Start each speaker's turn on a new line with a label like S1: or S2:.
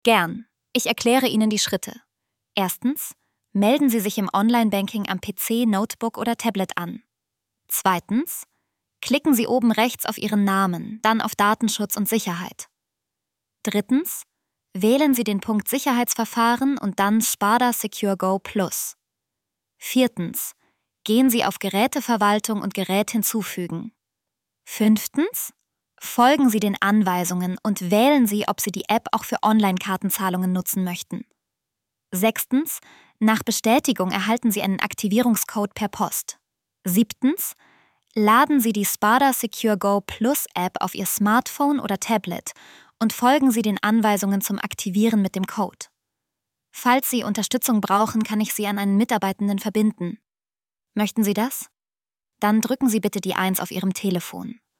S1: Gern. Ich erkläre Ihnen die Schritte. Erstens, melden Sie sich im Online-Banking am PC, Notebook oder Tablet an. Zweitens, klicken Sie oben rechts auf Ihren Namen, dann auf Datenschutz und Sicherheit. Drittens, wählen Sie den Punkt Sicherheitsverfahren und dann Spada Secure Go Plus. Viertens, gehen Sie auf Geräteverwaltung und Gerät hinzufügen. Fünftens, folgen Sie den Anweisungen und wählen Sie, ob Sie die App auch für Online-Kartenzahlungen nutzen möchten. Sechstens, nach Bestätigung erhalten Sie einen Aktivierungscode per Post. Siebtens, laden Sie die Spada Secure Go Plus App auf Ihr Smartphone oder Tablet und folgen Sie den Anweisungen zum Aktivieren mit dem Code. Falls Sie Unterstützung brauchen, kann ich Sie an einen Mitarbeitenden verbinden. Möchten Sie das? Dann drücken Sie bitte die 1 auf Ihrem Telefon.